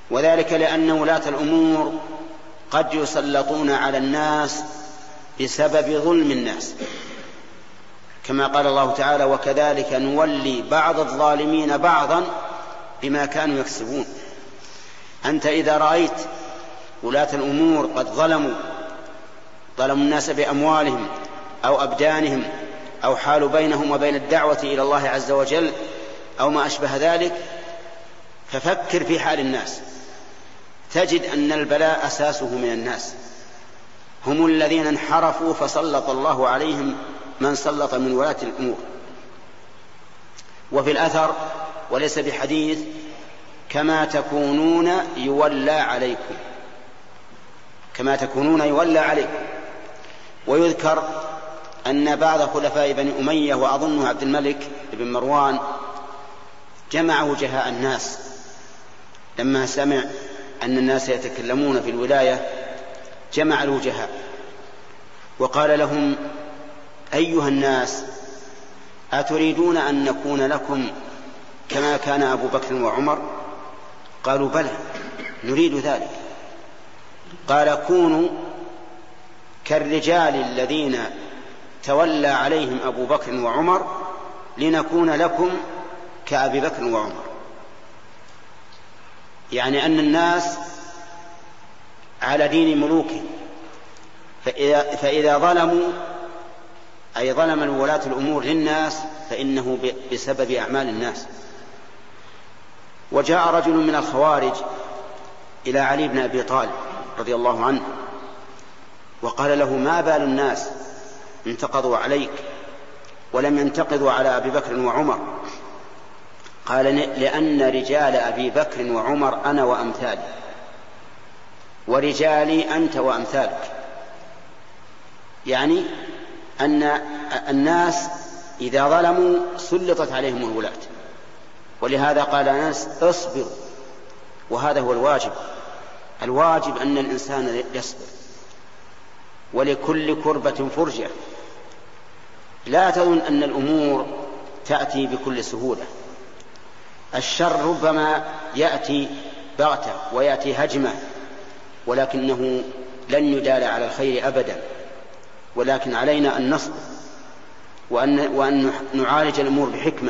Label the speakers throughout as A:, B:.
A: وذلك لأن ولاة الأمور قد يسلطون على الناس بسبب ظلم الناس، كما قال الله تعالى: وكذلك نولي بعض الظالمين بعضا بما كانوا يكسبون. أنت إذا رأيت ولاة الأمور قد ظلموا الناس بأموالهم أو أبدانهم أو حالوا بينهم وبين الدعوة إلى الله عز وجل أو ما أشبه ذلك، ففكر في حال الناس، تجد أن البلاء أساسه من الناس، هم الذين انحرفوا فسلط الله عليهم من سلط من ولاة الأمور. وفي الأثر وليس بحديث: كما تكونون يولى عليكم، كما تكونون يولى عليكم. ويذكر أن بعض خلفاء بني أمية وأظنه عبد الملك بن مروان جمع وجهاء الناس لما سمع أن الناس يتكلمون في الولاية، جمع الوجهاء وقال لهم: أيها الناس، أتريدون أن نكون لكم كما كان أبو بكر وعمر؟ قالوا: بلى، نريد ذلك. قال: كونوا كالرجال الذين تولى عليهم أبو بكر وعمر لنكون لكم كأبي بكر وعمر. يعني أن الناس على دين ملوكهم، فإذا ظلموا أي ظلم الولاة الأمور للناس فإنه بسبب أعمال الناس. وجاء رجل من الخوارج إلى علي بن أبي طالب رضي الله عنه وقال له: ما بال الناس انتقضوا عليك ولم ينتقضوا على أبي بكر وعمر؟ قال: لأن رجال أبي بكر وعمر أنا وأمثالي، ورجالي أنت وأمثالك. يعني أن الناس إذا ظلموا سلطت عليهم الولاة، ولهذا قال أنس: اصبروا. وهذا هو الواجب. الواجب أن الإنسان يصبر، ولكل كربة فرجة. لا تظن أن الأمور تأتي بكل سهولة. الشر ربما يأتي بغتة ويأتي هجمة، ولكنه لن يدال على الخير أبدا. ولكن علينا أن نصبر وأن نعالج الأمور بحكمة،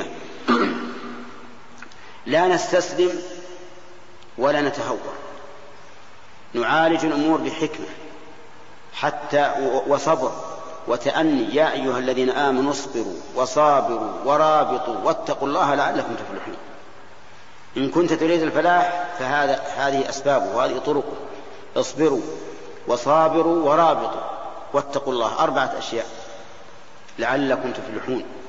A: لا نستسلم ولا نتهور، نعالج الأمور بحكمة حتى وصبر وتأني. يا أيها الذين آمنوا اصبروا وصابروا ورابطوا واتقوا الله لعلكم تفلحون. إن كنت تريد الفلاح فهذه أسبابه وهذه طرقه: اصبروا وصابروا ورابطوا واتقوا الله، 4 أشياء لعلكم تفلحون.